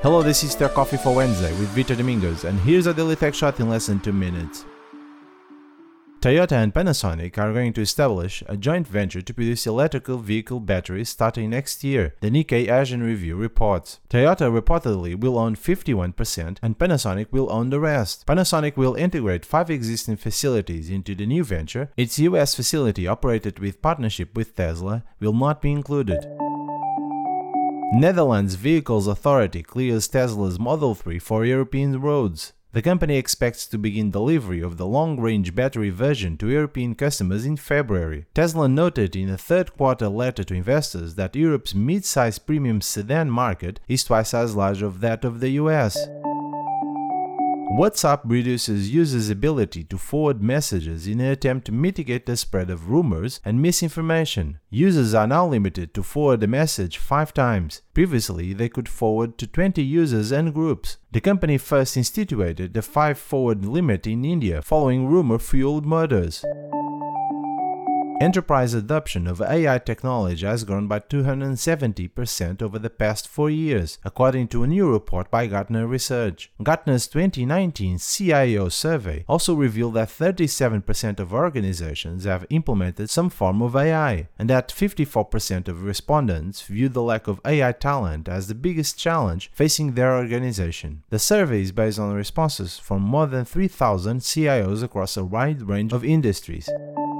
Hello, this is Tech Coffee for Wednesday with Vitor Domingos, and here's a daily tech shot in less than 2 minutes. Toyota and Panasonic are going to establish a joint venture to produce electrical vehicle batteries starting next year, the Nikkei Asian Review reports. Toyota reportedly will own 51% and Panasonic will own the rest. Panasonic will integrate 5 existing facilities into the new venture. Its US facility, operated with partnership with Tesla, will not be included. Netherlands Vehicles Authority clears Tesla's Model 3 for European roads. The company expects to begin delivery of the long-range battery version to European customers in February. Tesla noted in a third-quarter letter to investors that Europe's mid-size premium sedan market is twice as large as that of the US. WhatsApp reduces users' ability to forward messages in an attempt to mitigate the spread of rumors and misinformation. Users are now limited to forward a message 5 times. Previously, they could forward to 20 users and groups. The company first instituted the 5-forward limit in India following rumor-fueled murders. Enterprise adoption of AI technology has grown by 270% over the past 4 years, according to a new report by Gartner Research. Gartner's 2019 CIO survey also revealed that 37% of organizations have implemented some form of AI, and that 54% of respondents view the lack of AI talent as the biggest challenge facing their organization. The survey is based on responses from more than 3,000 CIOs across a wide range of industries.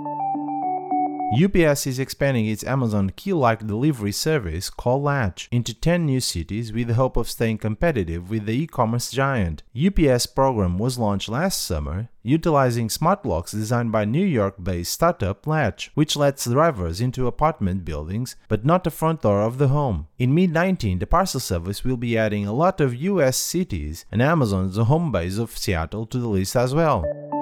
UPS is expanding its Amazon Key-like delivery service called Latch into 10 new cities with the hope of staying competitive with the e-commerce giant. UPS program was launched last summer, utilizing smart locks designed by New York-based startup Latch, which lets drivers into apartment buildings but not the front door of the home. In mid-19, the parcel service will be adding a lot of US cities and Amazon's home base of Seattle to the list as well.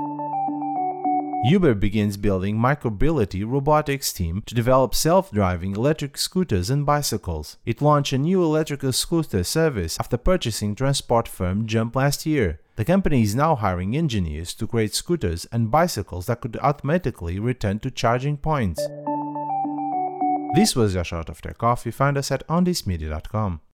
Uber begins building micromobility robotics team to develop self-driving electric scooters and bicycles. It launched a new electrical scooter service after purchasing transport firm Jump last year. The company is now hiring engineers to create scooters and bicycles that could automatically return to charging points. This was your shot of Tech Coffee. Find us at onthismedia.com.